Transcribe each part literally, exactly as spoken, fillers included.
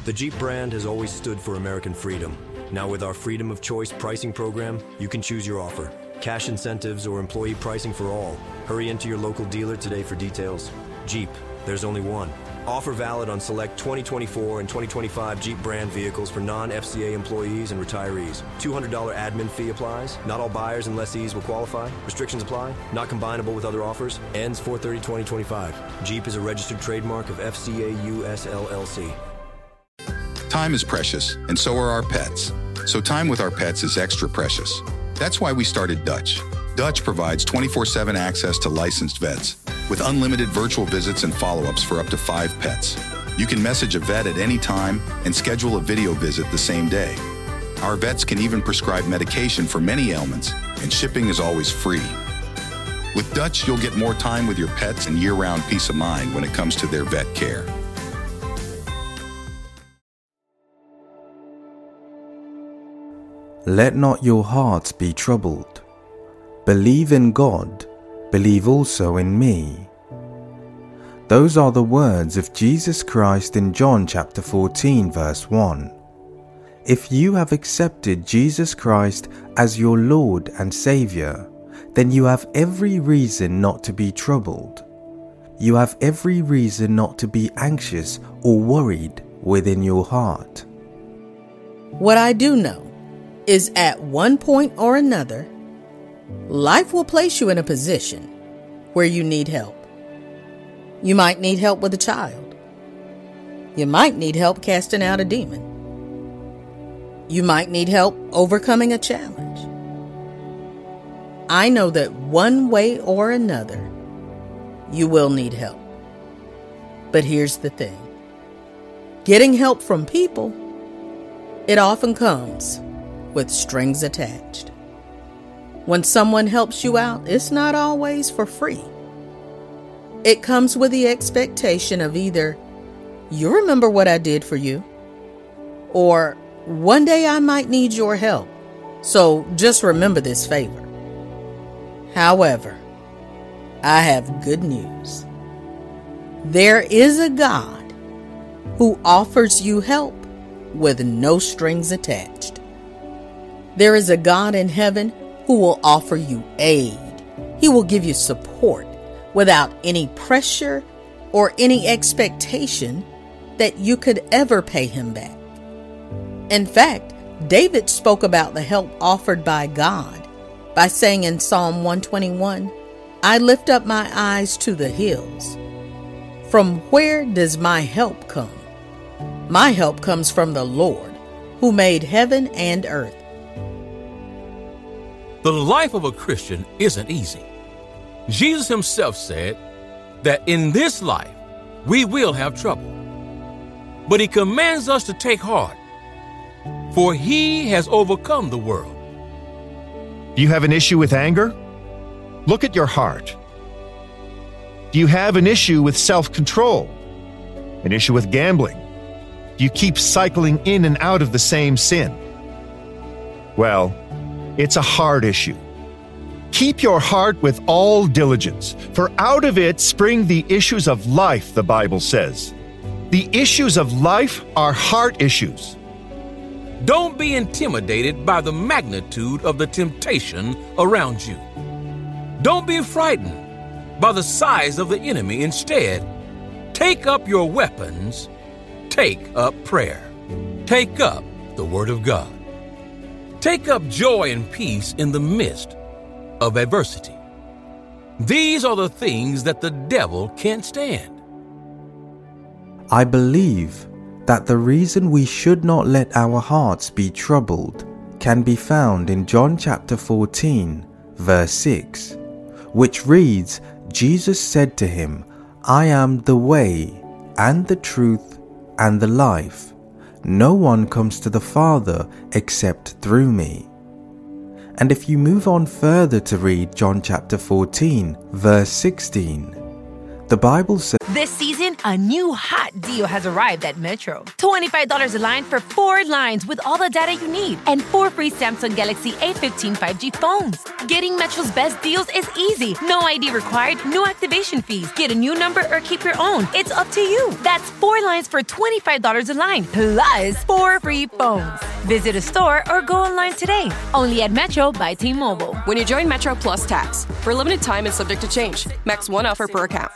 The Jeep brand has always stood for American freedom. Now with our Freedom of Choice pricing program, you can choose your offer. Cash incentives or employee pricing for all. Hurry into your local dealer today for details. Jeep, there's only one. Offer valid on select twenty twenty-four and twenty twenty-five Jeep brand vehicles for non-F C A employees and retirees. two hundred dollars admin fee applies. Not all buyers and lessees will qualify. Restrictions apply. Not combinable with other offers. Ends four thirty twenty twenty-five. Jeep is a registered trademark of F C A U S L L C. Time is precious, and so are our pets. So time with our pets is extra precious. That's why we started Dutch. Dutch provides twenty-four seven access to licensed vets with unlimited virtual visits and follow-ups for up to five pets. You can message a vet at any time and schedule a video visit the same day. Our vets can even prescribe medication for many ailments, and shipping is always free. With Dutch, you'll get more time with your pets and year-round peace of mind when it comes to their vet care. Let not your hearts be troubled. Believe in God, believe also in me. Those are the words of Jesus Christ in John chapter fourteen verse one. If you have accepted Jesus Christ as your Lord and Saviour, then you have every reason not to be troubled. You have every reason not to be anxious or worried within your heart. What I do know is at one point or another, life will place you in a position where you need help. You might need help with a child. You might need help casting out a demon. You might need help overcoming a challenge. I know that one way or another, you will need help. But here's the thing. Getting help from people, it often comes with strings attached. When someone helps you out, it's not always for free. It comes with the expectation of either, you remember what I did for you, or one day I might need your help, so just remember this favor. However, I have good news. There is a God who offers you help with no strings attached. There is a God in heaven who will offer you aid. He will give you support without any pressure or any expectation that you could ever pay him back. In fact, David spoke about the help offered by God by saying in Psalm one twenty-one, I lift up my eyes to the hills. From where does my help come? My help comes from the Lord, who made heaven and earth. The life of a Christian isn't easy. Jesus himself said that in this life we will have trouble. But he commands us to take heart, for he has overcome the world. Do you have an issue with anger? Look at your heart. Do you have an issue with self-control? An issue with gambling? Do you keep cycling in and out of the same sin? Well, it's a heart issue. Keep your heart with all diligence, for out of it spring the issues of life, the Bible says. The issues of life are heart issues. Don't be intimidated by the magnitude of the temptation around you. Don't be frightened by the size of the enemy. Instead, take up your weapons. Take up prayer. Take up the Word of God. Take up joy and peace in the midst of adversity. These are the things that the devil can't stand. I believe that the reason we should not let our hearts be troubled can be found in John chapter fourteen, verse six, which reads, Jesus said to him, I am the way and the truth and the life. No one comes to the Father except through me. And if you move on further to read John chapter fourteen, verse sixteen, The Bible says, This season, a new hot deal has arrived at Metro. twenty-five dollars a line for four lines with all the data you need and four free Samsung Galaxy A fifteen five G phones. Getting Metro's best deals is easy. No I D required, no activation fees. Get a new number or keep your own. It's up to you. That's four lines for twenty-five dollars a line, plus four free phones. Visit a store or go online today. Only at Metro by T-Mobile. When you join Metro Plus Tax. For a limited time and subject to change. Max one offer per account.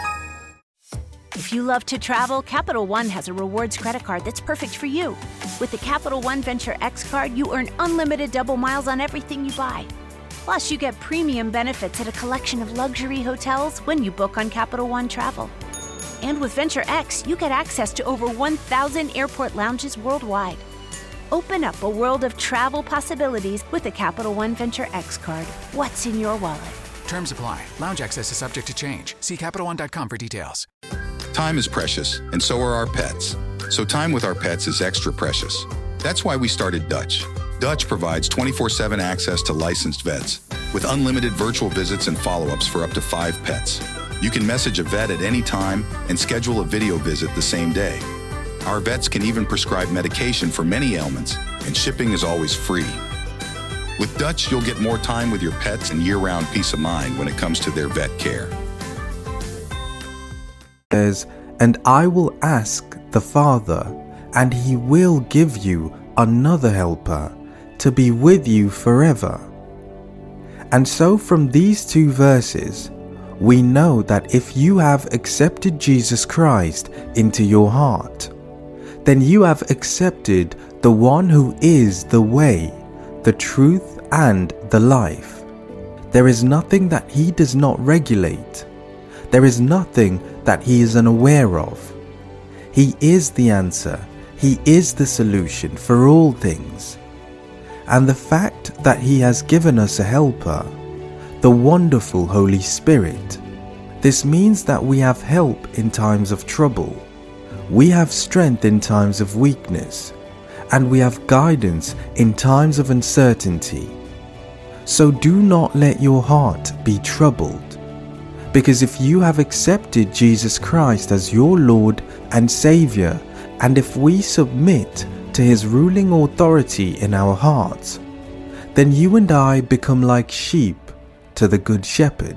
If you love to travel, Capital One has a rewards credit card that's perfect for you. With the Capital One Venture X card, you earn unlimited double miles on everything you buy. Plus, you get premium benefits at a collection of luxury hotels when you book on Capital One Travel. And with Venture X, you get access to over one thousand airport lounges worldwide. Open up a world of travel possibilities with the Capital One Venture X card. What's in your wallet? Terms apply. Lounge access is subject to change. See Capital One dot com for details. Time is precious, and so are our pets. So time with our pets is extra precious. That's why we started Dutch. Dutch provides twenty-four seven access to licensed vets with unlimited virtual visits and follow-ups for up to five pets. You can message a vet at any time and schedule a video visit the same day. Our vets can even prescribe medication for many ailments, and shipping is always free. With Dutch, you'll get more time with your pets and year-round peace of mind when it comes to their vet care. And I will ask the Father, and he will give you another helper to be with you forever. And so from these two verses, we know that if you have accepted Jesus Christ into your heart, then you have accepted the one who is the way, the truth, and the life. There is nothing that he does not regulate. There is nothing that he is unaware of. He is the answer. He is the solution for all things. And the fact that he has given us a helper, the wonderful Holy Spirit, this means that we have help in times of trouble. We have strength in times of weakness, and we have guidance in times of uncertainty. So do not let your heart be troubled. Because if you have accepted Jesus Christ as your Lord and Savior, and if we submit to his ruling authority in our hearts, then you and I become like sheep to the Good Shepherd.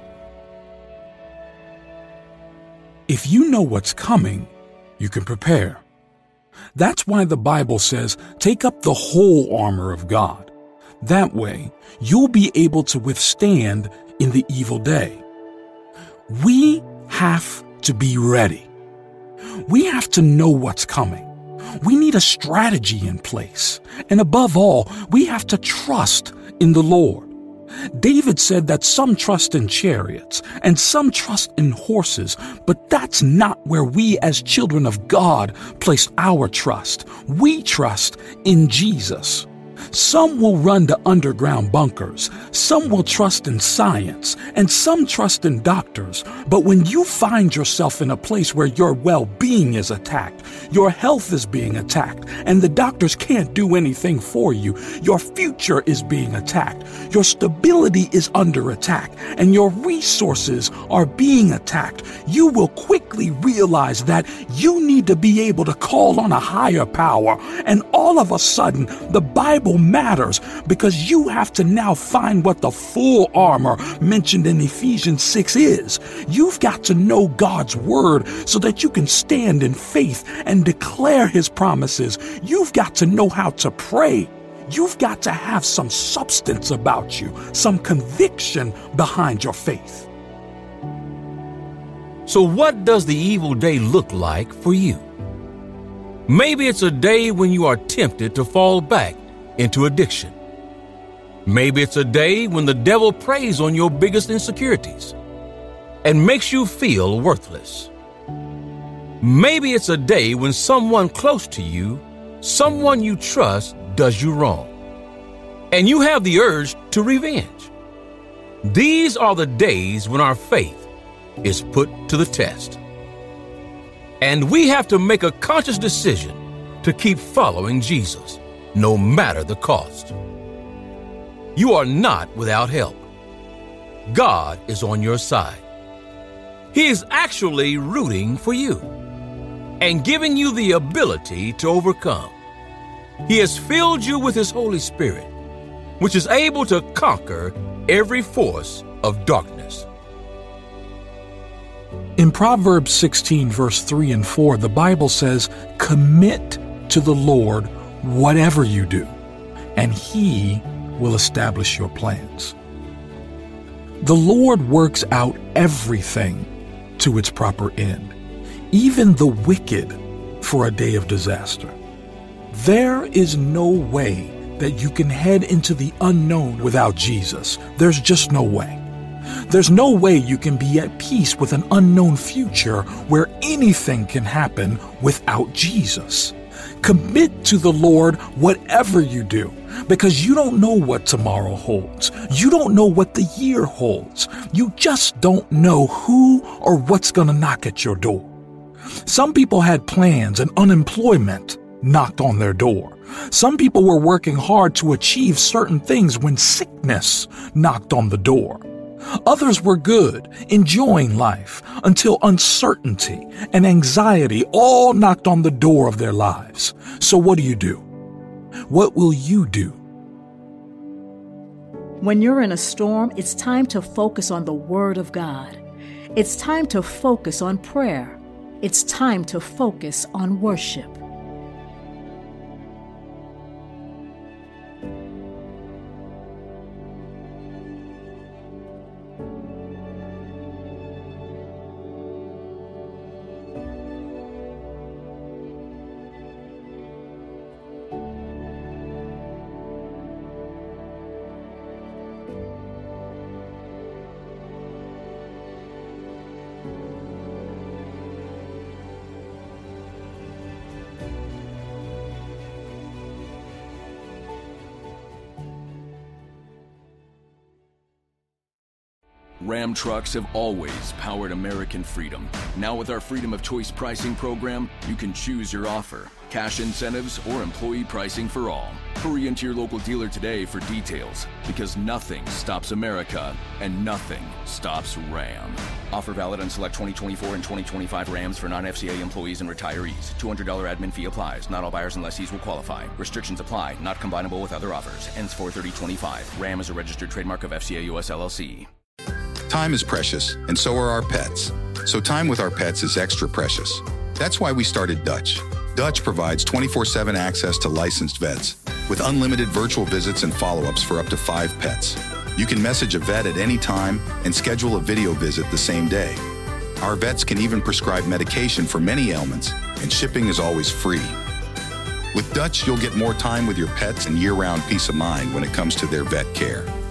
If you know what's coming, you can prepare. That's why the Bible says, take up the whole armor of God. That way, you'll be able to withstand in the evil day. We have to be ready. We have to know what's coming. We need a strategy in place. And above all, we have to trust in the Lord. David said that some trust in chariots and some trust in horses, but that's not where we as children of God place our trust. We trust in Jesus. Some will run to underground bunkers, some will trust in science, and some trust in doctors. But when you find yourself in a place where your well-being is attacked, your health is being attacked, and the doctors can't do anything for you, your future is being attacked, your stability is under attack, and your resources are being attacked, you will quickly realize that you need to be able to call on a higher power. And all of a sudden, the Bible matters, because you have to now find what the full armor mentioned in Ephesians six is. You've got to know God's word so that you can stand in faith and declare his promises. You've got to know how to pray. You've got to have some substance about you, some conviction behind your faith. So what does the evil day look like for you? Maybe it's a day when you are tempted to fall back into addiction. Maybe it's a day when the devil preys on your biggest insecurities and makes you feel worthless. Maybe it's a day when someone close to you, someone you trust, does you wrong, and you have the urge to revenge. These are the days when our faith is put to the test. And we have to make a conscious decision to keep following Jesus, no matter the cost. You are not without help. God is on your side. He is actually rooting for you and giving you the ability to overcome. He has filled you with His Holy Spirit, which is able to conquer every force of darkness. In Proverbs sixteen, verse three and four, the Bible says, "Commit to the Lord whatever you do, and He will establish your plans." The Lord works out everything to its proper end, even the wicked for a day of disaster. There is no way that you can head into the unknown without Jesus. There's just no way. There's no way you can be at peace with an unknown future where anything can happen without Jesus. Commit to the Lord whatever you do, because you don't know what tomorrow holds. You don't know what the year holds. You just don't know who or what's going to knock at your door. Some people had plans and unemployment knocked on their door. Some people were working hard to achieve certain things when sickness knocked on the door. Others were good, enjoying life, until uncertainty and anxiety all knocked on the door of their lives. So what do you do? What will you do? When you're in a storm, it's time to focus on the Word of God. It's time to focus on prayer. It's time to focus on worship. Ram trucks have always powered American freedom. Now with our Freedom of Choice pricing program, you can choose your offer, cash incentives, or employee pricing for all. Hurry into your local dealer today for details, because nothing stops America and nothing stops Ram. Offer valid on select twenty twenty-four and twenty twenty-five Rams for non-F C A employees and retirees. two hundred dollars admin fee applies. Not all buyers and lessees will qualify. Restrictions apply. Not combinable with other offers. Ends four thirty twenty-five. Ram is a registered trademark of F C A U S L L C. Time is precious, and so are our pets. So time with our pets is extra precious. That's why we started Dutch. Dutch provides twenty-four seven access to licensed vets, with unlimited virtual visits and follow-ups for up to five pets. You can message a vet at any time and schedule a video visit the same day. Our vets can even prescribe medication for many ailments, and shipping is always free. With Dutch, you'll get more time with your pets and year-round peace of mind when it comes to their vet care.